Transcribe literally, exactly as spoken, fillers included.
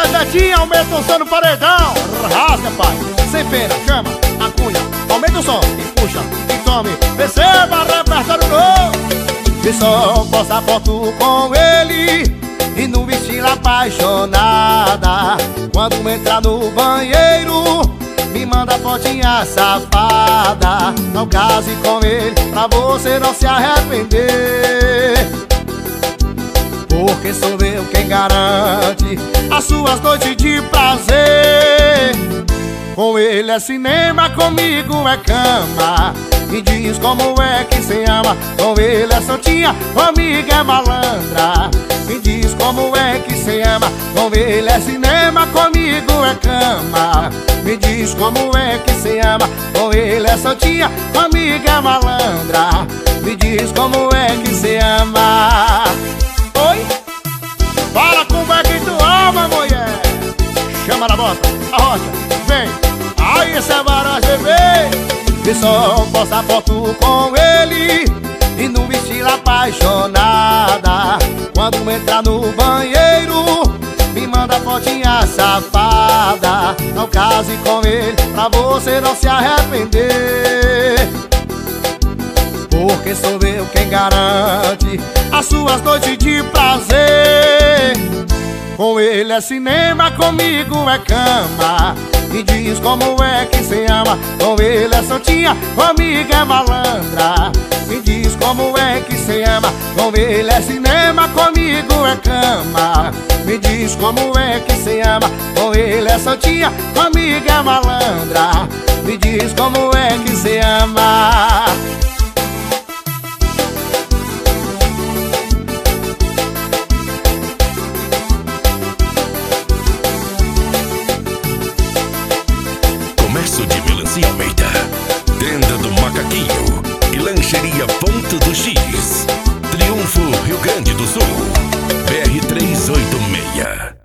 voz, Netinho, aumenta o som no paredão. Rasga, pai, sem pena, chama, acunha, aumenta o som e puxa, e tome, receba, repertório novo. E só posta foto com ele e no estilo apaixonada. Quando entrar no banheiro, me manda fotinha safada. Não case com ele pra você não se arrepender, porque sou eu quem garante as suas noites de prazer. Com ele é cinema, comigo é cama. Me diz como é que cê ama. Com ele é santinha, amiga é malandra. Me diz como é que cê ama. Com ele é cinema, comigo é cama. Me diz como é que cê ama. Com ele é santinha, amiga é malandra. Me diz como é que cê ama. Oi? Fala como é que tu ama, mulher. Chama na bota, a rocha, vem. Aí cê vai bebê. E só posta foto com ele e no estilo apaixonada. Quando entrar no banheiro, me manda fotinha safada. Não case com ele pra você não se arrepender, porque sou eu quem garante as suas noites de prazer. Com ele é cinema, comigo é cama. Me diz como é que cê ama. Com ele é santinha, amiga é malandra. Me diz como é que cê ama. Com ele é cinema, comigo é cama. Me diz como é que cê ama. Com ele é santinha, amiga é malandra. Me diz como é que cê ama. Comércio de Melancia Almeida, Tenda do Macaquinho e Lancheria Ponto do X, Triunfo, Rio Grande do Sul, B R trezentos e oitenta e seis.